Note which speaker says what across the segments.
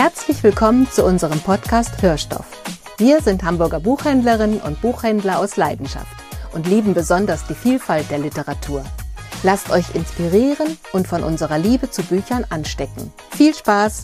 Speaker 1: Herzlich willkommen zu unserem Podcast Hörstoff. Wir sind Hamburger Buchhändlerinnen und Buchhändler aus Leidenschaft und lieben besonders die Vielfalt der Literatur. Lasst euch inspirieren und von unserer Liebe zu Büchern anstecken. Viel Spaß!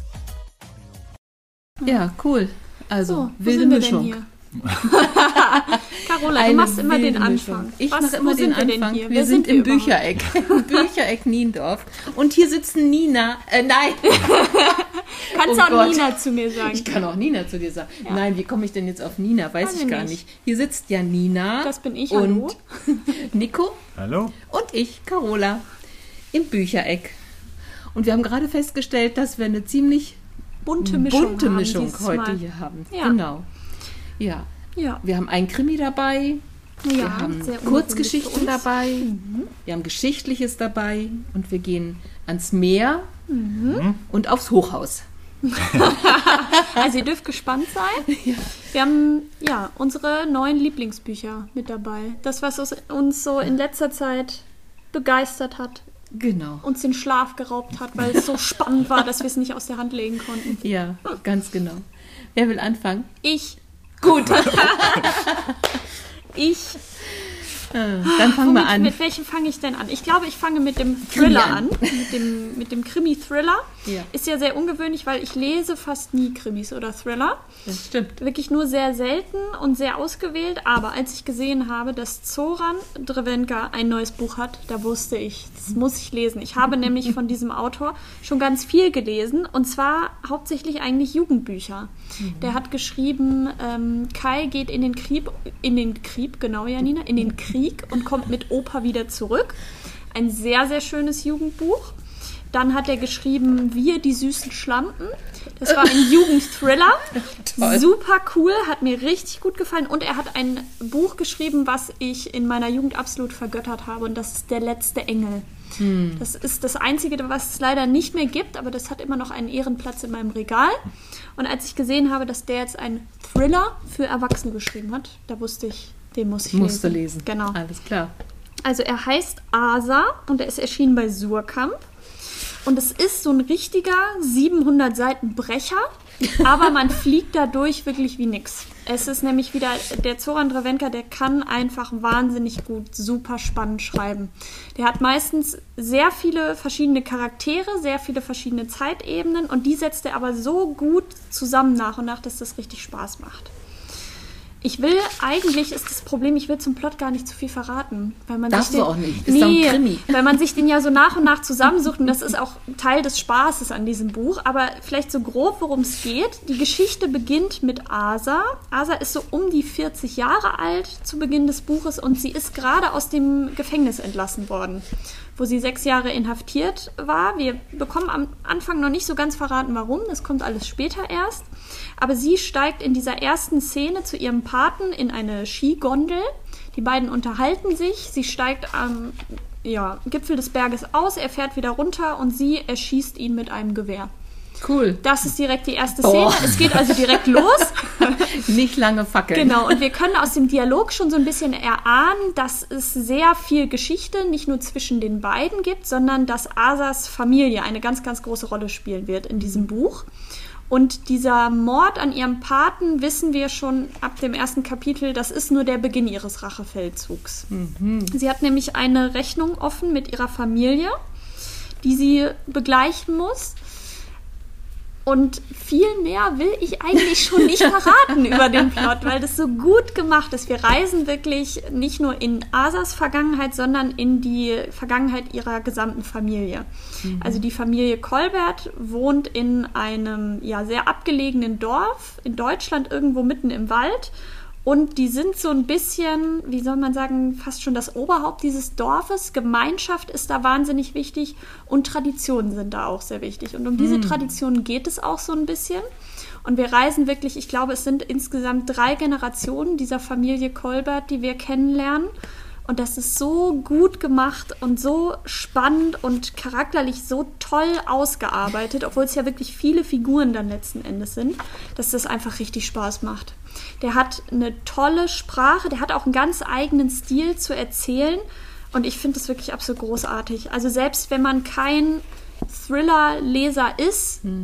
Speaker 2: Ja, cool. Also,
Speaker 3: So,
Speaker 2: wilde
Speaker 3: sind wir
Speaker 2: Mischung.
Speaker 3: denn hier? Carola, du machst immer den Anfang.
Speaker 2: Ich mache immer den Anfang.
Speaker 3: Wir
Speaker 2: Wir sind im Büchereck. Im Büchereck Niendorf. Und hier sitzen Nina. Nein.
Speaker 3: Kannst
Speaker 2: Oh
Speaker 3: auch
Speaker 2: Gott.
Speaker 3: Nina zu mir sagen.
Speaker 2: Ich kann auch Nina zu dir sagen.
Speaker 3: Ja.
Speaker 2: Nein, wie komme ich denn jetzt auf Nina? Weiß
Speaker 3: Weiß
Speaker 2: ich
Speaker 3: ich
Speaker 2: gar
Speaker 3: nicht.
Speaker 2: nicht. Hier sitzt ja Nina.
Speaker 3: Das bin ich,
Speaker 2: und
Speaker 3: hallo.
Speaker 2: Nico
Speaker 4: Hallo?
Speaker 2: und ich, Carola, im Büchereck. Und wir haben gerade festgestellt, dass wir eine ziemlich
Speaker 3: Bunte Mischung haben dieses
Speaker 2: heute
Speaker 3: Mal.
Speaker 2: hier haben.
Speaker 3: Ja.
Speaker 2: Genau. Ja.
Speaker 3: Ja,
Speaker 2: Wir haben einen Krimi dabei. Wir
Speaker 3: ja,
Speaker 2: haben
Speaker 3: sehr
Speaker 2: Kurzgeschichten
Speaker 3: ungewöhnlich für uns.
Speaker 2: dabei. Wir haben Geschichtliches dabei. Und wir gehen ans Meer und aufs Hochhaus.
Speaker 3: Also ihr dürft gespannt sein.
Speaker 2: Ja.
Speaker 3: Wir haben ja unsere neuen Lieblingsbücher mit dabei. Das, was uns so in letzter Zeit begeistert hat,
Speaker 2: Genau.
Speaker 3: uns den Schlaf geraubt hat, weil es so spannend war, dass wir es nicht aus der Hand legen konnten.
Speaker 2: Ja, ganz genau. Wer will anfangen?
Speaker 3: Ich.
Speaker 2: Gut.
Speaker 3: Ich.
Speaker 2: Dann fangen wir an.
Speaker 3: Mit welchem fange ich denn an? Ich glaube, ich fange mit dem Thriller
Speaker 2: Krimi
Speaker 3: an. Mit dem Krimi-Thriller.
Speaker 2: Ja.
Speaker 3: Ist ja sehr ungewöhnlich, weil ich lese fast nie Krimis oder Thriller.
Speaker 2: Das stimmt.
Speaker 3: Wirklich nur sehr selten und sehr ausgewählt. Aber als ich gesehen habe, dass Zoran Drevenka ein neues Buch hat, da wusste ich, das muss ich lesen. Ich habe nämlich von diesem Autor schon ganz viel gelesen. Und zwar hauptsächlich eigentlich Jugendbücher. Der hat geschrieben, Kai geht in den Krieg, genau, Janina, in den Krieg und kommt mit Opa wieder zurück. Ein sehr, sehr schönes Jugendbuch. Dann hat er geschrieben, Wir, die süßen Schlampen. Das war ein Jugendthriller.
Speaker 2: Toll.
Speaker 3: Super cool, hat mir richtig gut gefallen. Und er hat ein Buch geschrieben, was ich in meiner Jugend absolut vergöttert habe. Und das ist Der letzte Engel. Das ist das Einzige, was es leider nicht mehr gibt, aber das hat immer noch einen Ehrenplatz in meinem Regal. Und als ich gesehen habe, dass der jetzt einen Thriller für Erwachsene geschrieben hat, da wusste ich, den muss ich lesen.
Speaker 2: Musst du lesen.
Speaker 3: Genau.
Speaker 2: Alles klar.
Speaker 3: Also er heißt Asa und er ist erschienen bei Surkamp. Und es ist so ein richtiger 700 Seiten Brecher, aber man fliegt dadurch wirklich wie nix. Es ist nämlich wieder, der Zoran Drevenka, der kann einfach wahnsinnig gut, super spannend schreiben. Der hat meistens sehr viele verschiedene Charaktere, sehr viele verschiedene Zeitebenen und die setzt er aber so gut zusammen nach und nach, dass das richtig Spaß macht. Eigentlich ist das Problem, ich will zum Plot gar nicht zu viel verraten. Weil man
Speaker 2: Darfst
Speaker 3: sich
Speaker 2: du auch nicht. Ist doch ein Krimi.
Speaker 3: weil man sich den ja so nach und nach zusammensucht und das ist auch Teil des Spaßes an diesem Buch. Aber vielleicht so grob, worum es geht. Die Geschichte beginnt mit Asa. Asa ist so um die 40 Jahre alt zu Beginn des Buches und sie ist gerade aus dem Gefängnis entlassen worden, wo sie 6 Jahre inhaftiert war. Wir bekommen am Anfang noch nicht so ganz verraten, warum. Das kommt alles später erst. Aber sie steigt in dieser ersten Szene zu ihrem Paten in eine Skigondel. Die beiden unterhalten sich. Sie steigt am Gipfel des Berges aus, er fährt wieder runter und sie erschießt ihn mit einem Gewehr.
Speaker 2: Cool.
Speaker 3: Das ist direkt die erste Szene. Es geht also direkt los.
Speaker 2: Nicht lange fackeln.
Speaker 3: Genau, und wir können aus dem Dialog schon so ein bisschen erahnen, dass es sehr viel Geschichte nicht nur zwischen den beiden gibt, sondern dass Asas Familie eine ganz, ganz große Rolle spielen wird in diesem Buch. Und dieser Mord an ihrem Paten, wissen wir schon ab dem ersten Kapitel, das ist nur der Beginn ihres Rachefeldzugs. Sie hat nämlich eine Rechnung offen mit ihrer Familie, die sie begleichen muss. Und viel mehr will ich eigentlich schon nicht verraten über den Plot, weil das so gut gemacht ist. Wir reisen wirklich nicht nur in Asas Vergangenheit, sondern in die Vergangenheit ihrer gesamten Familie. Also die Familie Kolbert wohnt in einem sehr abgelegenen Dorf in Deutschland, irgendwo mitten im Wald. Und die sind so ein bisschen, wie soll man sagen, fast schon das Oberhaupt dieses Dorfes. Gemeinschaft ist da wahnsinnig wichtig und Traditionen sind da auch sehr wichtig. Und um diese Traditionen geht es auch so ein bisschen. Und wir reisen wirklich, ich glaube, es sind insgesamt 3 Generationen dieser Familie Kolbert, die wir kennenlernen. Und das ist so gut gemacht und so spannend und charakterlich so toll ausgearbeitet, obwohl es ja wirklich viele Figuren dann letzten Endes sind, dass das einfach richtig Spaß macht. Der hat eine tolle Sprache, der hat auch einen ganz eigenen Stil zu erzählen und ich finde das wirklich absolut großartig. Also selbst wenn man kein Thriller-Leser ist,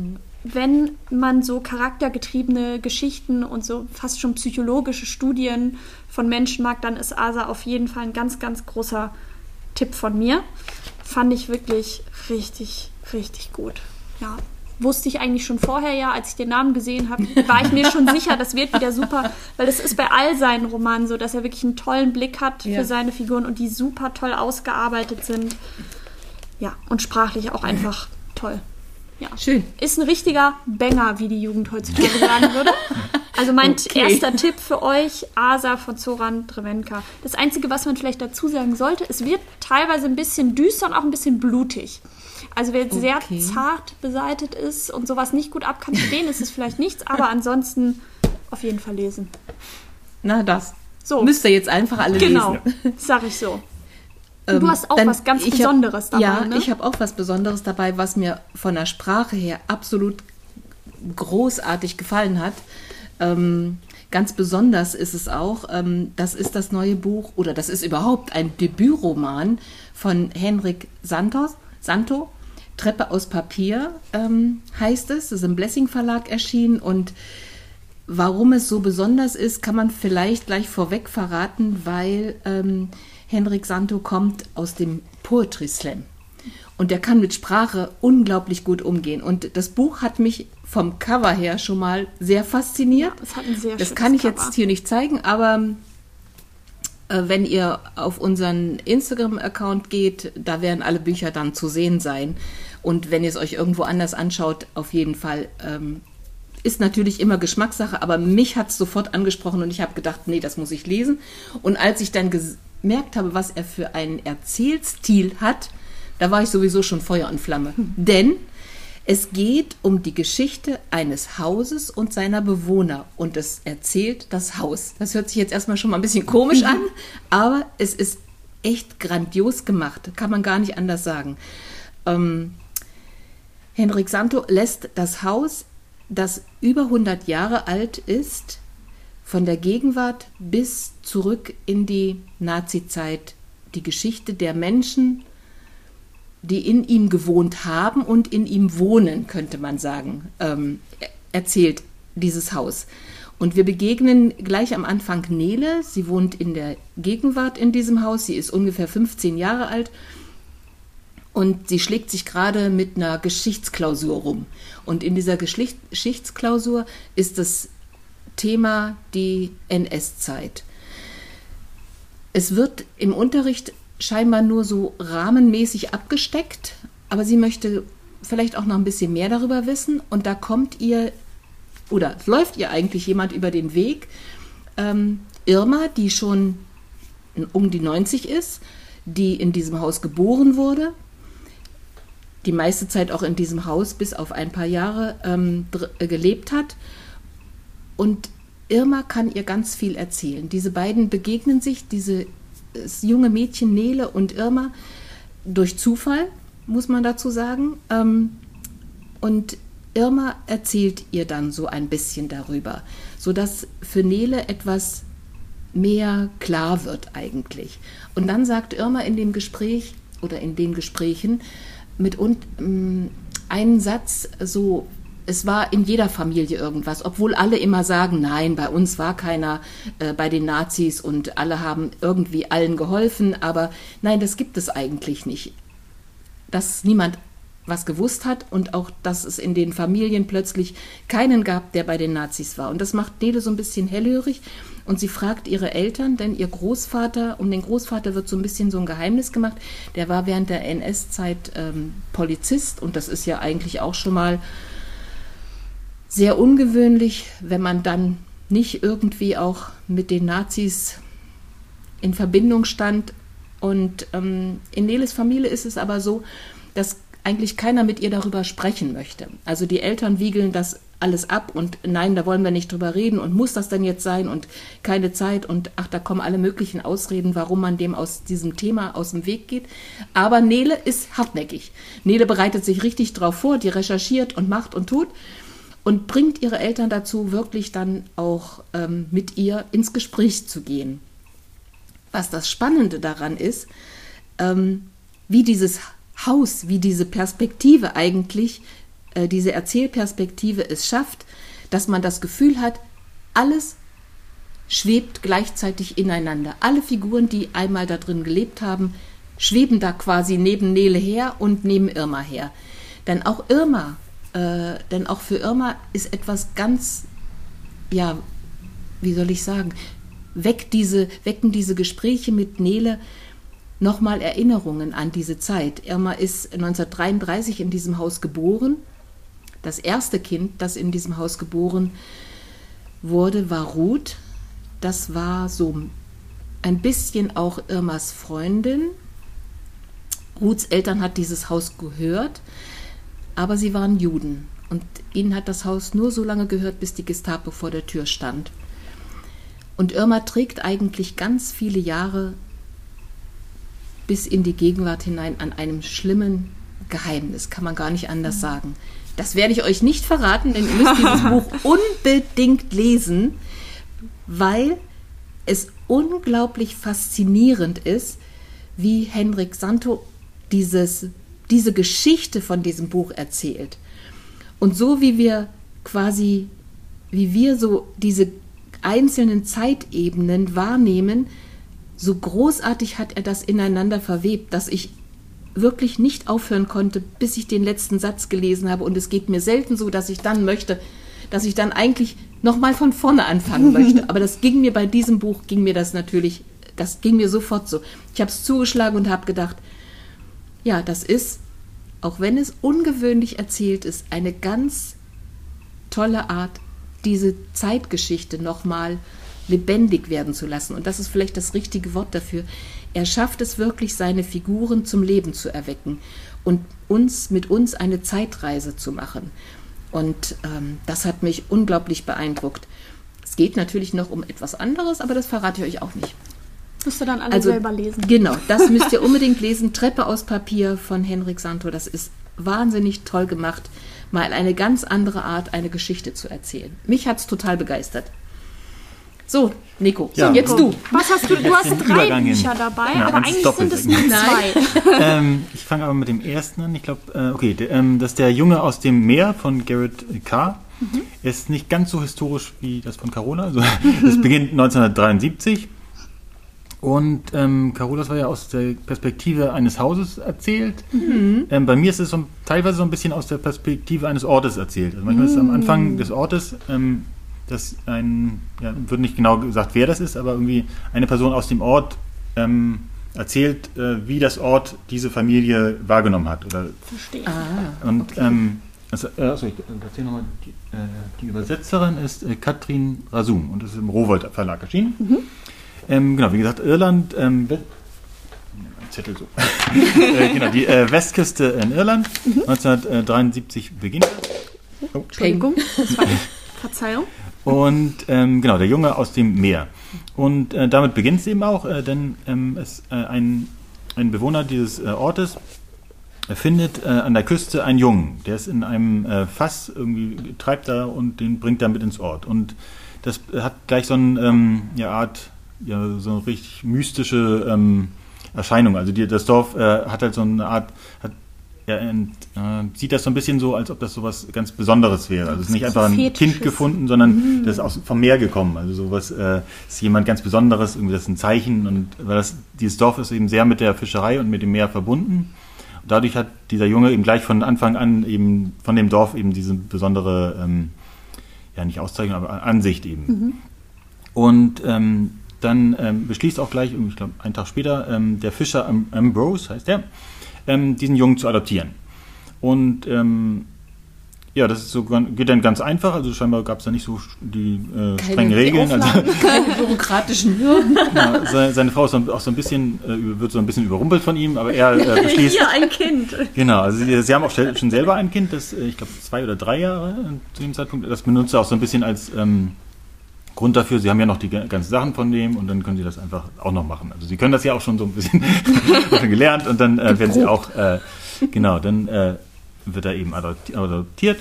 Speaker 3: wenn man so charaktergetriebene Geschichten und so fast schon psychologische Studien von Menschen mag, dann ist Asa auf jeden Fall ein ganz, ganz großer Tipp von mir. Fand ich wirklich richtig, richtig gut. Ja, wusste ich eigentlich schon vorher, ja, als ich den Namen gesehen habe, war ich mir schon sicher, das wird wieder super, weil es ist bei all seinen Romanen so, dass er wirklich einen tollen Blick hat für seine Figuren und die super toll ausgearbeitet sind. Ja, und sprachlich auch einfach toll. Ja.
Speaker 2: Schön.
Speaker 3: Ist ein richtiger Banger, wie die Jugend heutzutage sagen würde. Also mein erster Tipp für euch, Asa von Zoran Drevenka. Das Einzige, was man vielleicht dazu sagen sollte, es wird teilweise ein bisschen düster und auch ein bisschen blutig. Also wer jetzt sehr zart beseitet ist und sowas nicht gut ab kann, für den ist es vielleicht nichts, aber ansonsten auf jeden Fall lesen.
Speaker 2: Na, das. So. Müsst ihr jetzt einfach alle lesen.
Speaker 3: Genau, sag ich so. Du hast auch was ganz Besonderes dabei,
Speaker 2: ja,
Speaker 3: ne?
Speaker 2: Ich habe auch was Besonderes dabei, was mir von der Sprache her absolut großartig gefallen hat. Ganz besonders ist es auch, das ist das neue Buch, oder das ist überhaupt ein Debütroman von Henrik Santo. Treppe aus Papier heißt es. Das ist im Blessing Verlag erschienen. Und warum es so besonders ist, kann man vielleicht gleich vorweg verraten, weil Henrik Santo kommt aus dem Poetry Slam und der kann mit Sprache unglaublich gut umgehen. Und das Buch hat mich vom Cover her schon mal sehr fasziniert. Ja,
Speaker 3: das hat ein sehr schönes
Speaker 2: Das kann ich
Speaker 3: Cover.
Speaker 2: jetzt hier nicht zeigen, aber wenn ihr auf unseren Instagram-Account geht, da werden alle Bücher dann zu sehen sein. Und wenn ihr es euch irgendwo anders anschaut, auf jeden Fall ist natürlich immer Geschmackssache, aber mich hat es sofort angesprochen und ich habe gedacht, nee, das muss ich lesen. Und als ich dann gemerkt habe, was er für einen Erzählstil hat, da war ich sowieso schon Feuer und Flamme. Denn es geht um die Geschichte eines Hauses und seiner Bewohner und es erzählt das Haus. Das hört sich jetzt erstmal schon mal ein bisschen komisch an, aber es ist echt grandios gemacht, kann man gar nicht anders sagen. Henrik Santo lässt das Haus, das über 100 Jahre alt ist, von der Gegenwart bis zurück in die Nazizeit, die Geschichte der Menschen, die in ihm gewohnt haben und in ihm wohnen, könnte man sagen, erzählt dieses Haus. Und wir begegnen gleich am Anfang Nele. Sie wohnt in der Gegenwart in diesem Haus. Sie ist ungefähr 15 Jahre alt und sie schlägt sich gerade mit einer Geschichtsklausur rum. Und in dieser Geschichtsklausur ist das Thema die NS-Zeit. Es wird im Unterricht scheinbar nur so rahmenmäßig abgesteckt, aber sie möchte vielleicht auch noch ein bisschen mehr darüber wissen und da kommt ihr oder läuft ihr eigentlich jemand über den Weg. Irma, die schon um die 90 ist, die in diesem Haus geboren wurde, die meiste Zeit auch in diesem Haus bis auf ein paar Jahre gelebt hat. Und Irma kann ihr ganz viel erzählen. Diese beiden begegnen sich, dieses junge Mädchen Nele und Irma, durch Zufall, muss man dazu sagen. Und Irma erzählt ihr dann so ein bisschen darüber, sodass für Nele etwas mehr klar wird eigentlich. Und dann sagt Irma in dem Gespräch oder in den Gesprächen einen Satz so: Es war in jeder Familie irgendwas, obwohl alle immer sagen, nein, bei uns war keiner bei den Nazis und alle haben irgendwie allen geholfen, aber nein, das gibt es eigentlich nicht. Dass niemand was gewusst hat und auch, dass es in den Familien plötzlich keinen gab, der bei den Nazis war. Und das macht Nele so ein bisschen hellhörig und sie fragt ihre Eltern, denn ihr Großvater, um den Großvater wird so ein bisschen so ein Geheimnis gemacht, der war während der NS-Zeit Polizist und das ist ja eigentlich auch schon mal sehr ungewöhnlich, wenn man dann nicht irgendwie auch mit den Nazis in Verbindung stand. Und in Neles Familie ist es aber so, dass eigentlich keiner mit ihr darüber sprechen möchte. Also die Eltern wiegeln das alles ab und nein, da wollen wir nicht drüber reden und muss das denn jetzt sein und keine Zeit und ach, da kommen alle möglichen Ausreden, warum man dem aus diesem Thema aus dem Weg geht. Aber Nele ist hartnäckig. Nele bereitet sich richtig drauf vor, die recherchiert und macht und tut und bringt ihre Eltern dazu, wirklich dann auch mit ihr ins Gespräch zu gehen. Was das Spannende daran ist, wie dieses Haus, wie diese Perspektive eigentlich diese Erzählperspektive es schafft, dass man das Gefühl hat, alles schwebt gleichzeitig ineinander. Alle Figuren, die einmal da drin gelebt haben, schweben da quasi neben Nele her und neben Irma her. Denn auch für Irma ist etwas ganz, ja, wie soll ich sagen, wecken diese Gespräche mit Nele nochmal Erinnerungen an diese Zeit. Irma ist 1933 in diesem Haus geboren. Das erste Kind, das in diesem Haus geboren wurde, war Ruth. Das war so ein bisschen auch Irmas Freundin. Ruths Eltern hat dieses Haus gehört, aber sie waren Juden. Und ihnen hat das Haus nur so lange gehört, bis die Gestapo vor der Tür stand. Und Irma trägt eigentlich ganz viele Jahre bis in die Gegenwart hinein an einem schlimmen Geheimnis, kann man gar nicht anders sagen. Das werde ich euch nicht verraten, denn ihr müsst dieses Buch unbedingt lesen, weil es unglaublich faszinierend ist, wie Henrik Santo diese Geschichte von diesem Buch erzählt. Und so wie wir so diese einzelnen Zeitebenen wahrnehmen, so großartig hat er das ineinander verwebt, dass ich wirklich nicht aufhören konnte, bis ich den letzten Satz gelesen habe. Und es geht mir selten so, dass ich dann eigentlich nochmal von vorne anfangen möchte. Aber das ging mir bei diesem Buch, das ging mir sofort so. Ich habe es zugeschlagen und habe gedacht, ja, das ist, auch wenn es ungewöhnlich erzählt ist, eine ganz tolle Art, diese Zeitgeschichte nochmal lebendig werden zu lassen. Und das ist vielleicht das richtige Wort dafür. Er schafft es wirklich, seine Figuren zum Leben zu erwecken und mit uns eine Zeitreise zu machen. Und das hat mich unglaublich beeindruckt. Es geht natürlich noch um etwas anderes, aber das verrate ich euch auch nicht.
Speaker 3: Müsst ihr dann alle selber lesen.
Speaker 2: Genau, das müsst ihr unbedingt lesen. Treppe aus Papier von Henrik Santo. Das ist wahnsinnig toll gemacht, mal eine ganz andere Art, eine Geschichte zu erzählen. Mich hat es total begeistert. So, Nico,
Speaker 4: ja.
Speaker 2: So, jetzt du.
Speaker 3: Was hast du? Du hast 3 Bücher dabei,
Speaker 4: ja,
Speaker 3: aber eigentlich sind es nur 2.
Speaker 4: Ich fange aber mit dem ersten an. Ich glaube, das ist der Junge aus dem Meer von Garrett Carr. Er ist nicht ganz so historisch wie das von Carola. Also, es beginnt 1973. Und Carola, das war ja aus der Perspektive eines Hauses erzählt. Bei mir ist es teilweise so ein bisschen aus der Perspektive eines Ortes erzählt. Also manchmal ist es am Anfang des Ortes, wird nicht genau gesagt, wer das ist, aber irgendwie eine Person aus dem Ort erzählt, wie das Ort diese Familie wahrgenommen hat.
Speaker 3: Verstehe.
Speaker 4: Und ich erzähle nochmal, die Übersetzerin ist Katrin Rasum und das ist im Rowohlt Verlag erschienen. Genau, wie gesagt, Irland, Zettel so. Genau, die Westküste in Irland, 1973 beginnt das.
Speaker 3: Oh, Entschuldigung, das war Verzeihung.
Speaker 4: Und genau, der Junge aus dem Meer. Und damit beginnt es eben auch, denn ein Bewohner dieses Ortes findet an der Küste einen Jungen. Der ist in einem Fass, irgendwie treibt da und den bringt er mit ins Ort. Und das hat gleich so eine so eine richtig mystische Erscheinung. Also das Dorf hat halt so eine Art, sieht das so ein bisschen so, als ob das so was ganz Besonderes wäre. Also es ist nicht einfach ein Kind gefunden, sondern das ist vom Meer gekommen. Also sowas ist jemand ganz Besonderes, irgendwie das ist ein Zeichen. Und weil dieses Dorf ist eben sehr mit der Fischerei und mit dem Meer verbunden. Und dadurch hat dieser Junge eben gleich von Anfang an eben von dem Dorf eben diese besondere, nicht Auszeichnung, aber Ansicht eben. Und dann beschließt auch gleich, ich glaube, einen Tag später, der Fischer Ambrose, heißt der, diesen Jungen zu adoptieren. Und das ist geht dann ganz einfach, also scheinbar gab es da nicht so die strengen Regeln.
Speaker 2: Keine bürokratischen Hürden.
Speaker 4: Ja, seine Frau ist auch so ein bisschen, wird so ein bisschen überrumpelt von ihm, aber er beschließt...
Speaker 3: Hier ein Kind.
Speaker 4: Genau, also sie haben auch schon selber ein Kind, das, ich glaube, 2 oder 3 Jahre zu dem Zeitpunkt, das benutzt er auch so ein bisschen als... Grund dafür, sie haben ja noch die ganzen Sachen von dem und dann können sie das einfach auch noch machen. Also sie können das ja auch schon so ein bisschen schon gelernt und dann werden sie auch, dann wird er eben adoptiert.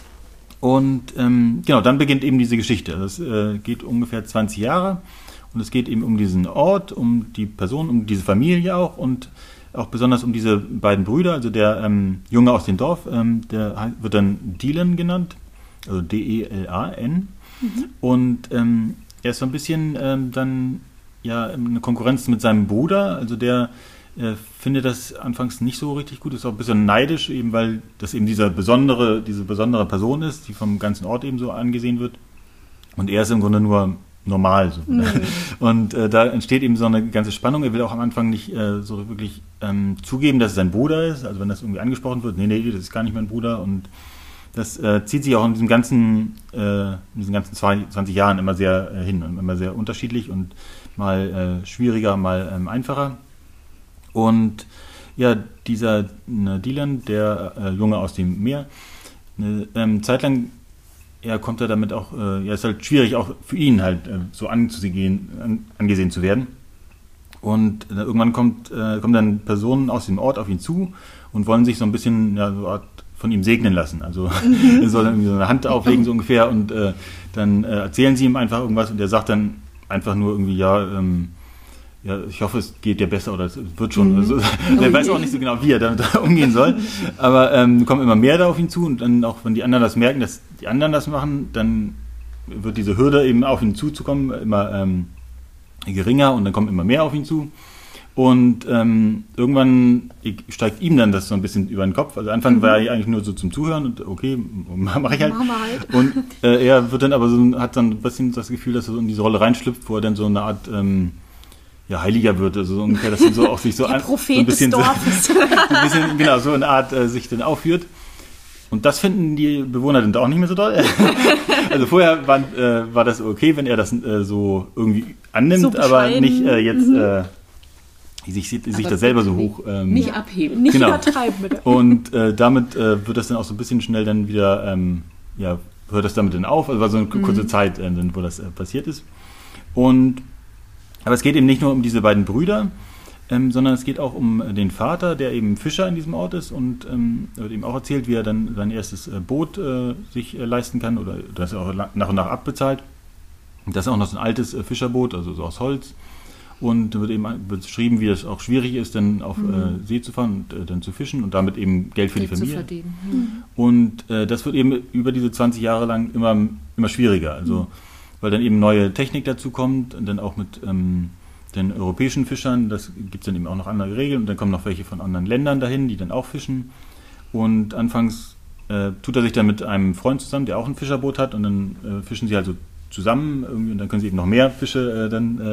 Speaker 4: Und dann beginnt eben diese Geschichte. Das geht ungefähr 20 Jahre und es geht eben um diesen Ort, um die Person, um diese Familie auch und auch besonders um diese beiden Brüder, also der Junge aus dem Dorf, der wird dann Dylan genannt, also D-E-L-A-N. Und er ist so ein bisschen dann ja eine Konkurrenz mit seinem Bruder, also der findet das anfangs nicht so richtig gut, ist auch ein bisschen neidisch, eben weil das eben diese besondere Person ist, die vom ganzen Ort eben so angesehen wird. Und er ist im Grunde nur normal. So. Und da entsteht eben so eine ganze Spannung. Er will auch am Anfang nicht so wirklich zugeben, dass es sein Bruder ist. Also wenn das irgendwie angesprochen wird, nee, das ist gar nicht mein Bruder. Und das zieht sich auch in diesen ganzen 20 Jahren immer sehr hin und immer sehr unterschiedlich und mal schwieriger, mal einfacher. Und ja, dieser Dylan, der Junge aus dem Meer, eine Zeit lang kommt er damit auch, ist halt schwierig auch für ihn halt so angesehen zu werden. Und irgendwann kommen dann Personen aus dem Ort auf ihn zu und wollen sich so ein bisschen so Art von ihm segnen lassen. Also er soll dann so eine Hand auflegen so ungefähr und dann erzählen sie ihm einfach irgendwas und er sagt dann einfach nur irgendwie, ich hoffe, es geht dir besser oder es wird schon. Also, er weiß auch nicht so genau, wie er damit umgehen soll. Aber kommen immer mehr da auf ihn zu und dann auch, wenn die anderen das merken, dass die anderen das machen, dann wird diese Hürde eben auf ihn zuzukommen immer geringer und dann kommen immer mehr auf ihn zu. Und irgendwann steigt ihm dann das so ein bisschen über den Kopf. Also Anfang war er eigentlich nur so zum Zuhören und okay, mache ich halt. Und er wird dann aber hat dann ein bisschen das Gefühl, dass er so in diese Rolle reinschlüpft, wo er dann so eine Art Heiliger wird, also so ungefähr, dass er so auch sich so ein bisschen, genau, so eine Art sich dann aufführt. Und das finden die Bewohner dann auch nicht mehr so toll. Also vorher war das okay, wenn er das so irgendwie annimmt, so aber nicht jetzt sich das selber so hoch...
Speaker 2: nicht abheben.
Speaker 3: Nicht übertreiben, bitte.
Speaker 4: Und damit wird das dann auch so ein bisschen schnell dann wieder, hört das damit dann auf, also war so eine kurze Zeit, wo das passiert ist. Aber es geht eben nicht nur um diese beiden Brüder, sondern es geht auch um den Vater, der eben Fischer in diesem Ort ist und wird eben auch erzählt, wie er dann sein erstes Boot sich leisten kann oder das er auch nach und nach abbezahlt. Das ist auch noch so ein altes Fischerboot, also so aus Holz. Und da wird eben beschrieben, wie es auch schwierig ist, dann auf See zu fahren und dann zu fischen und damit eben Geld für die Familie.
Speaker 2: Zu verdienen.
Speaker 4: Und das wird eben über diese 20 Jahre lang immer schwieriger. Also weil dann eben neue Technik dazu kommt und dann auch mit den europäischen Fischern, das gibt es dann eben auch noch andere Regeln und dann kommen noch welche von anderen Ländern dahin, die dann auch fischen und anfangs tut er sich dann mit einem Freund zusammen, der auch ein Fischerboot hat und dann fischen sie also zusammen irgendwie und dann können sie eben noch mehr Fische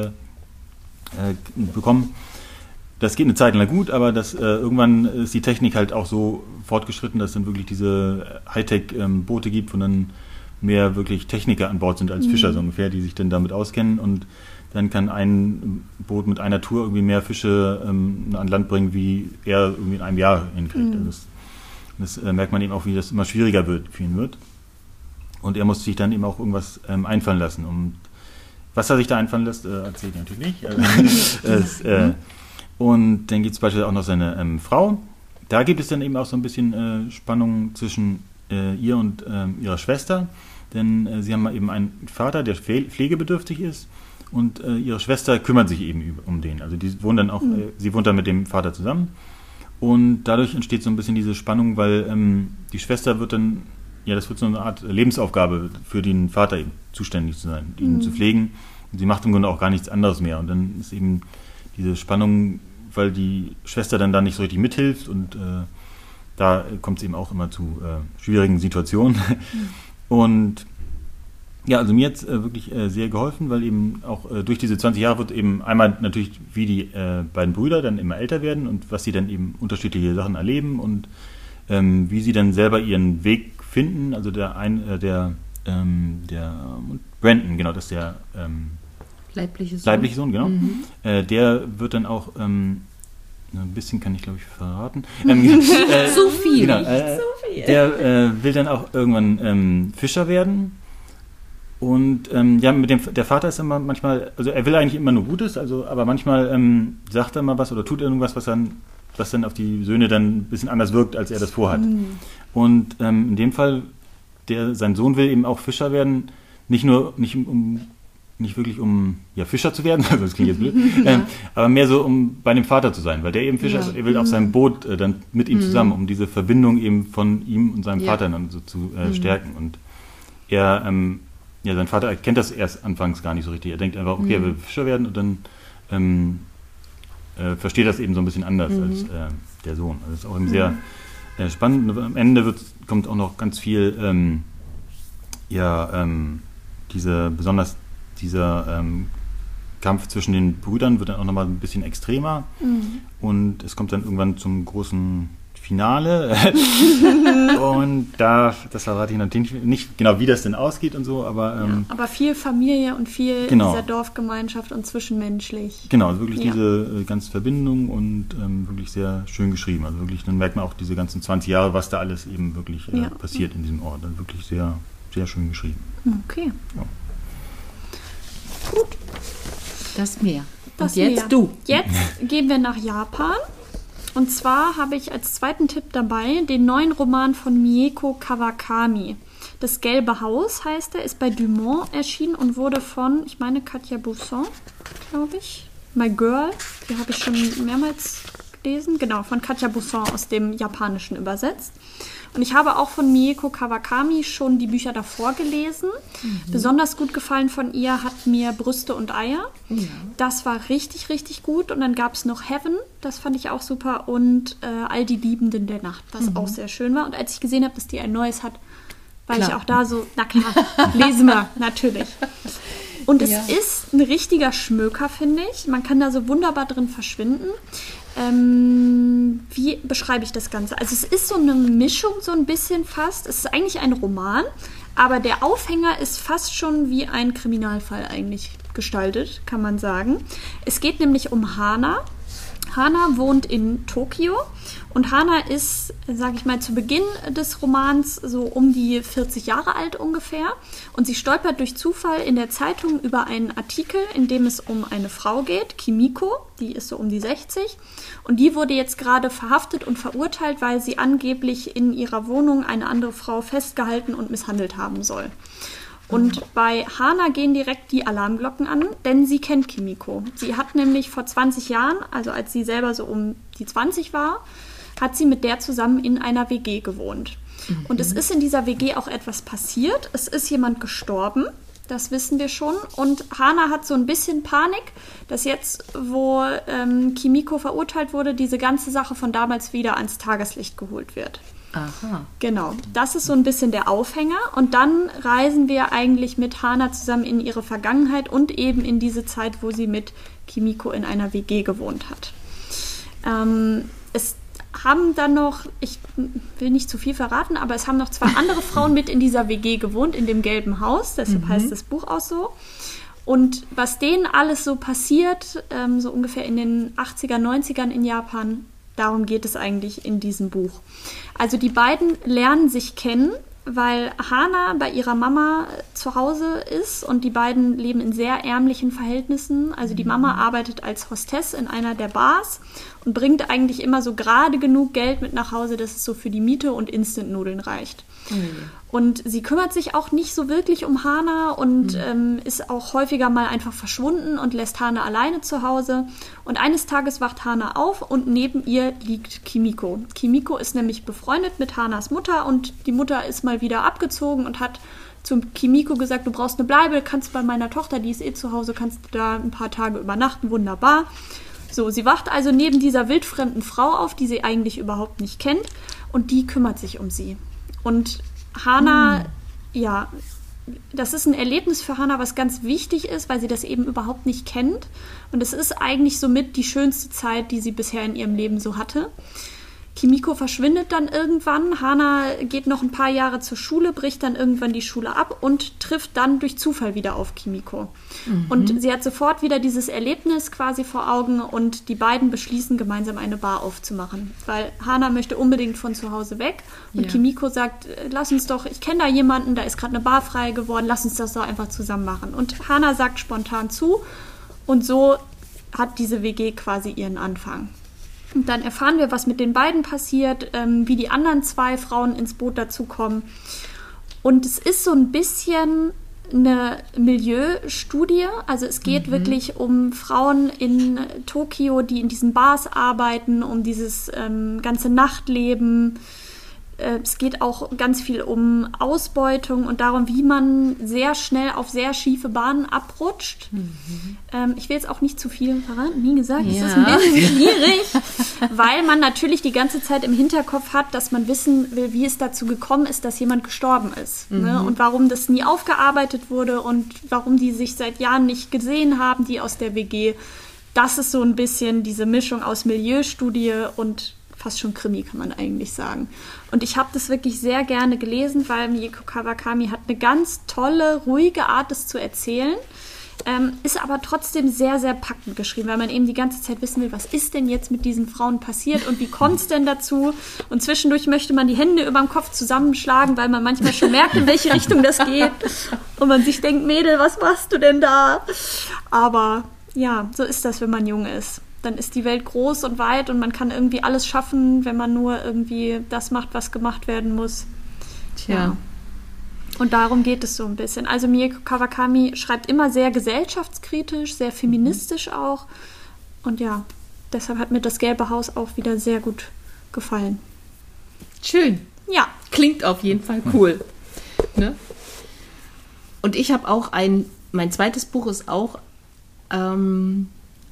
Speaker 4: bekommen. Das geht eine Zeit lang gut, aber irgendwann ist die Technik halt auch so fortgeschritten, dass es dann wirklich diese Hightech-Boote gibt, wo dann mehr wirklich Techniker an Bord sind als Fischer so ungefähr, die sich dann damit auskennen und dann kann ein Boot mit einer Tour irgendwie mehr Fische an Land bringen, wie er irgendwie in einem Jahr hinkriegt. Also das merkt man eben auch, wie das immer schwieriger für ihn wird. Und er muss sich dann eben auch irgendwas einfallen lassen. Und was er sich da einfallen lässt, erzähle ich natürlich nicht. Und dann gibt es beispielsweise auch noch seine Frau. Da gibt es dann eben auch so ein bisschen Spannung zwischen ihr und ihrer Schwester. Denn sie haben eben einen Vater, der pflegebedürftig ist und ihre Schwester kümmert sich eben um den. Also die wohnt dann auch, sie wohnt dann mit dem Vater zusammen und dadurch entsteht so ein bisschen diese Spannung, weil die Schwester wird dann, das wird so eine Art Lebensaufgabe für den Vater eben zuständig zu sein, ihn zu pflegen. Und sie macht im Grunde auch gar nichts anderes mehr und dann ist eben diese Spannung, weil die Schwester dann da nicht so richtig mithilft und da kommt es eben auch immer zu schwierigen Situationen. Und ja, also mir hat es wirklich sehr geholfen, weil eben auch durch diese 20 Jahre wird eben einmal natürlich, wie die beiden Brüder dann immer älter werden und was sie dann eben unterschiedliche Sachen erleben und wie sie dann selber ihren Weg finden. Also der Brandon, genau, das ist der
Speaker 2: leibliche
Speaker 4: Sohn, genau. Der wird dann auch ein bisschen kann ich, glaube ich, verraten.
Speaker 2: Zu viel.
Speaker 4: Genau, der will dann auch irgendwann Fischer werden. Und der Vater ist immer manchmal, also er will eigentlich immer nur Gutes, aber manchmal sagt er mal was oder tut irgendwas, was dann auf die Söhne dann ein bisschen anders wirkt, als er das vorhat. Und in dem Fall, sein Sohn will eben auch Fischer werden, nicht um nicht wirklich um Fischer zu werden, also das klingt jetzt blöd, aber mehr so um bei dem Vater zu sein, weil der eben Fischer ist und er will auf seinem Boot dann mit ihm zusammen, um diese Verbindung eben von ihm und seinem Vater dann so zu stärken. Und er, sein Vater erkennt das erst anfangs gar nicht so richtig. Er denkt einfach, okay, er will Fischer werden und dann versteht das eben so ein bisschen anders als der Sohn. Also das ist auch eben sehr spannend. Und am Ende kommt auch noch ganz viel, dieser Kampf zwischen den Brüdern wird dann auch nochmal ein bisschen extremer und es kommt dann irgendwann zum großen Finale und das verrate ich natürlich nicht genau, wie das denn ausgeht und so, aber
Speaker 3: aber viel Familie und viel dieser Dorfgemeinschaft und zwischenmenschlich.
Speaker 4: Genau, also wirklich diese ganze Verbindung und wirklich sehr schön geschrieben. Also wirklich, dann merkt man auch diese ganzen 20 Jahre, was da alles eben wirklich passiert in diesem Ort. Also wirklich sehr, sehr schön geschrieben.
Speaker 3: Okay.
Speaker 4: Ja.
Speaker 3: Gut.
Speaker 2: Das Meer.
Speaker 3: Das
Speaker 2: und jetzt
Speaker 3: Meer.
Speaker 2: du.
Speaker 3: Jetzt gehen wir nach Japan. Und zwar habe ich als zweiten Tipp dabei den neuen Roman von Mieko Kawakami. Das Gelbe Haus heißt er, ist bei Dumont erschienen und wurde von, ich meine, Katja Busson, glaube ich. My Girl, die habe ich schon mehrmals gelesen. Genau, von Katja Busson aus dem Japanischen übersetzt. Und ich habe auch von Mieko Kawakami schon die Bücher davor gelesen. Besonders gut gefallen von ihr hat mir Brüste und Eier. Ja. Das war richtig, richtig gut. Und dann gab es noch Heaven, das fand ich auch super. Und All die Liebenden der Nacht, was auch sehr schön war. Und als ich gesehen habe, dass die ein neues hat, war ich auch da so, na klar, lesen wir, natürlich. Und es ist ein richtiger Schmöker, finde ich. Man kann da so wunderbar drin verschwinden. Wie beschreibe ich das Ganze? Also es ist so eine Mischung, so ein bisschen fast. Es ist eigentlich ein Roman, aber der Aufhänger ist fast schon wie ein Kriminalfall eigentlich gestaltet, kann man sagen. Es geht nämlich um Hana. Hana wohnt in Tokio und Hana ist, sage ich mal, zu Beginn des Romans so um die 40 Jahre alt ungefähr und sie stolpert durch Zufall in der Zeitung über einen Artikel, in dem es um eine Frau geht, Kimiko, die ist so um die 60 und die wurde jetzt gerade verhaftet und verurteilt, weil sie angeblich in ihrer Wohnung eine andere Frau festgehalten und misshandelt haben soll. Und bei Hana gehen direkt die Alarmglocken an, denn sie kennt Kimiko. Sie hat nämlich vor 20 Jahren, also als sie selber so um die 20 war, hat sie mit der zusammen in einer WG gewohnt. Und es ist in dieser WG auch etwas passiert. Es ist jemand gestorben, das wissen wir schon. Und Hana hat so ein bisschen Panik, dass jetzt, wo Kimiko verurteilt wurde, diese ganze Sache von damals wieder ans Tageslicht geholt wird.
Speaker 2: Aha.
Speaker 3: Genau, das ist so ein bisschen der Aufhänger und dann reisen wir eigentlich mit Hana zusammen in ihre Vergangenheit und eben in diese Zeit, wo sie mit Kimiko in einer WG gewohnt hat. Es haben dann noch, ich will nicht zu viel verraten, aber es haben noch 2 andere Frauen mit in dieser WG gewohnt, in dem Gelben Haus, deshalb heißt das Buch auch so. Und was denen alles so passiert, so ungefähr in den 80er, 90ern in Japan, darum geht es eigentlich in diesem Buch. Also die beiden lernen sich kennen, weil Hana bei ihrer Mama zu Hause ist und die beiden leben in sehr ärmlichen Verhältnissen. Also die Mama arbeitet als Hostess in einer der Bars und bringt eigentlich immer so gerade genug Geld mit nach Hause, dass es so für die Miete und Instant-Nudeln reicht. Und sie kümmert sich auch nicht so wirklich um Hana und ist auch häufiger mal einfach verschwunden und lässt Hana alleine zu Hause. Und eines Tages wacht Hana auf und neben ihr liegt Kimiko. Kimiko ist nämlich befreundet mit Hanas Mutter und die Mutter ist mal wieder abgezogen und hat zu Kimiko gesagt, du brauchst eine Bleibe, kannst bei meiner Tochter, die ist zu Hause, kannst du da ein paar Tage übernachten, wunderbar. So, sie wacht also neben dieser wildfremden Frau auf, die sie eigentlich überhaupt nicht kennt und die kümmert sich um sie. Und Hana, das ist ein Erlebnis für Hana, was ganz wichtig ist, weil sie das eben überhaupt nicht kennt. Und es ist eigentlich somit die schönste Zeit, die sie bisher in ihrem Leben so hatte. Kimiko verschwindet dann irgendwann. Hana geht noch ein paar Jahre zur Schule, bricht dann irgendwann die Schule ab und trifft dann durch Zufall wieder auf Kimiko. Und sie hat sofort wieder dieses Erlebnis quasi vor Augen und die beiden beschließen, gemeinsam eine Bar aufzumachen. Weil Hana möchte unbedingt von zu Hause weg und Kimiko sagt, lass uns doch, ich kenne da jemanden, da ist gerade eine Bar frei geworden, lass uns das doch einfach zusammen machen. Und Hana sagt spontan zu und so hat diese WG quasi ihren Anfang. Und dann erfahren wir, was mit den beiden passiert, wie die anderen 2 Frauen ins Boot dazukommen. Und es ist so ein bisschen eine Milieustudie. Also es geht wirklich um Frauen in Tokio, die in diesen Bars arbeiten, um dieses ganze Nachtleben. Es geht auch ganz viel um Ausbeutung und darum, wie man sehr schnell auf sehr schiefe Bahnen abrutscht. Ich will jetzt auch nicht zu viel verraten. Wie gesagt, es ist ein bisschen schwierig, weil man natürlich die ganze Zeit im Hinterkopf hat, dass man wissen will, wie es dazu gekommen ist, dass jemand gestorben ist. Ne? Und warum das nie aufgearbeitet wurde und warum die sich seit Jahren nicht gesehen haben, die aus der WG. Das ist so ein bisschen diese Mischung aus Milieustudie und fast schon Krimi, kann man eigentlich sagen. Und ich habe das wirklich sehr gerne gelesen, weil Mieko Kawakami hat eine ganz tolle, ruhige Art, es zu erzählen. Ist aber trotzdem sehr, sehr packend geschrieben, weil man eben die ganze Zeit wissen will, was ist denn jetzt mit diesen Frauen passiert und wie kommt es denn dazu? Und zwischendurch möchte man die Hände über dem Kopf zusammenschlagen, weil man manchmal schon merkt, in welche Richtung das geht. Und man sich denkt, Mädel, was machst du denn da? Aber ja, so ist das, wenn man jung ist. Dann ist die Welt groß und weit und man kann irgendwie alles schaffen, wenn man nur irgendwie das macht, was gemacht werden muss.
Speaker 2: Tja.
Speaker 3: Ja. Und darum geht es so ein bisschen. Also Mieko Kawakami schreibt immer sehr gesellschaftskritisch, sehr feministisch auch. Und ja, deshalb hat mir das Gelbe Haus auch wieder sehr gut gefallen.
Speaker 2: Schön.
Speaker 3: Ja.
Speaker 2: Klingt auf jeden Fall cool. Ne? Und ich habe auch mein zweites Buch ist auch ein